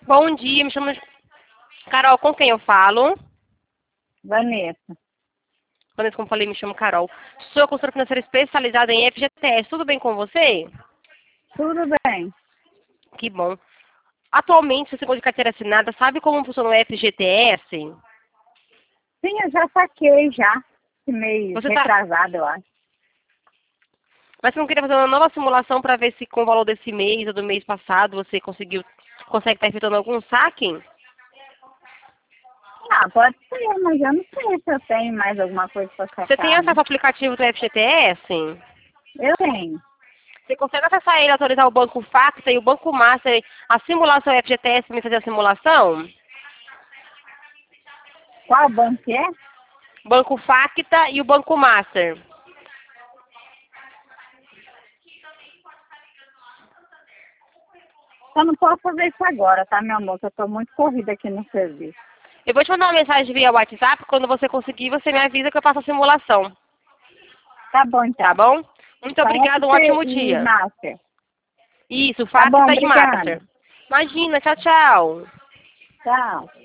Bom dia, me chamo Carol, com quem eu falo? Vanessa. Vanessa, como falei, me chamo Carol. Sou consultora financeira especializada em FGTS. Tudo bem com você? Tudo bem? Que bom. Atualmente, você tem de carteira assinada, sabe como funciona o FGTS? Sim, eu já saquei já. Esse mês Você tá... retrasado, eu acho. Mas você não queria fazer uma nova simulação para ver se com o valor desse mês ou do mês passado você consegue estar efetuando algum saque? Ah, pode ser, mas eu não sei se eu tenho mais alguma coisa para Você tem sacar, acesso né? ao aplicativo do FGTS? Eu tenho. Você consegue acessar ele, autorizar o Banco Facta e o Banco Master a simular o seu FGTS para me fazer a simulação? Qual banco é? Banco Facta e o Banco Master. Eu não posso fazer isso agora, tá, meu amor? Que eu tô muito corrida aqui no serviço. Eu vou te mandar uma mensagem via WhatsApp. Quando você conseguir, você me avisa que eu faço a simulação. Tá bom, Tá então. bom? Muito obrigada, um Factor ótimo e dia. Master. Isso, Tá bom, Facta e obrigada. Master. Imagina, tchau, tchau. Tchau.